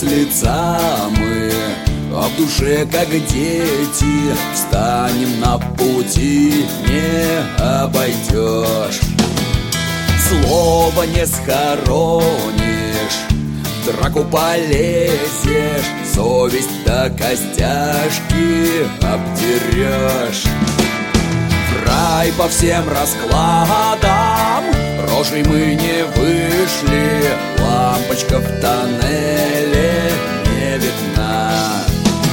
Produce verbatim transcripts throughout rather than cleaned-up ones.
с лица мы, а в душе как дети. Встанем на пути, не обойдешь. Слово не схоронишь, в драку полезешь, совесть до костяшки обдерешь. В рай по всем раскладам рожей мы не вышли, лампочка в тоннеле не видна.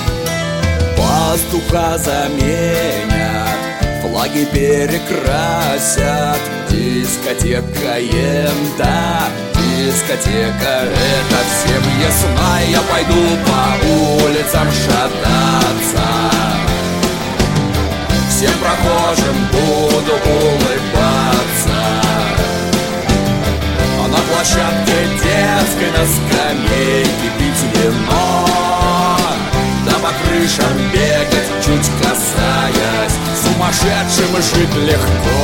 Пастуха заменят, флаги перекрасят, дискотека ента, дискотека это всем ясна. Я пойду по улицам шататься, всем прохожим буду улыбаться. А на площадке детской на скамейке пить вино, да по крышам бегать, чуть касаясь, сумасшедшим жить легко.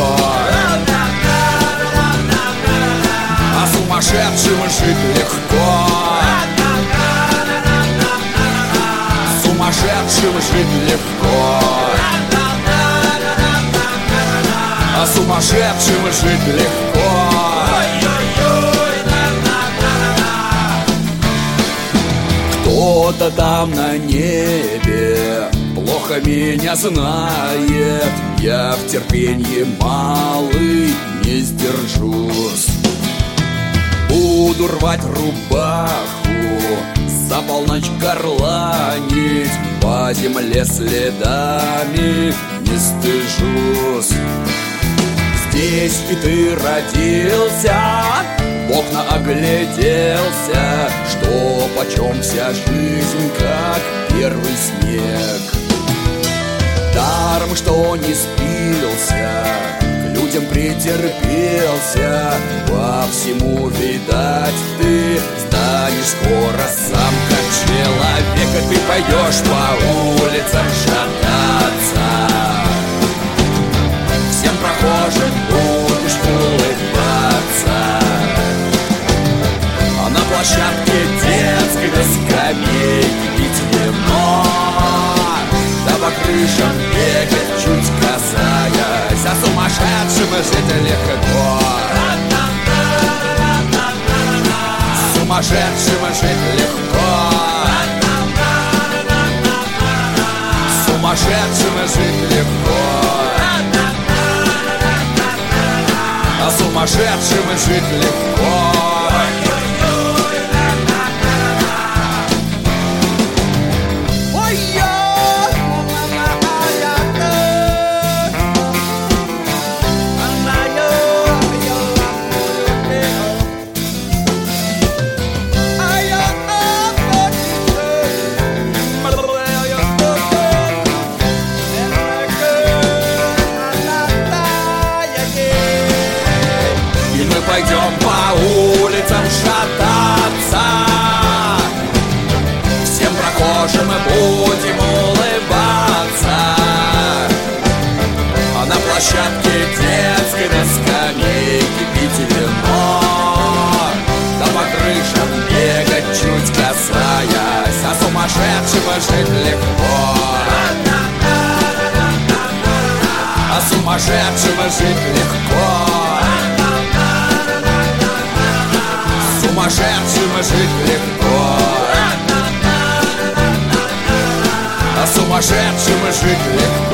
А сумасшедшим жить легко. Сумасшедшим жить легко. А сумасшедшим жить легко. Кто-то там на небе плохо меня знает, я в терпенье малый не сдержусь. Буду рвать рубаху, за полночь горланить, по земле следами не стыжусь. Здесь и ты родился, в окна огляделся, что почем вся жизнь, как первый снег. Даром, что не спился, к людям претерпелся, по всему, видать, ты станешь скоро сам как человек. И ты пойдешь по улицам шататься, всем прохожим будешь улыбаться. А на площадке детской на скамейке пить вино, да по крышам бегать, чуть касаясь, а сумасшедшим жить легко. Сумасшедшим жить легко. Сумасшедшим жить легко. А сумасшедшим жить легко. Пойдем по улицам шататься, всем прохожим мы будем улыбаться. А на площадке детской на скамейке пить вино, да по крышам бегать, чуть касаясь, а сумасшедшим жить легко. А сумасшедшим жить легко. Сумасшедшим жить легко. А сумасшедшим жить легко.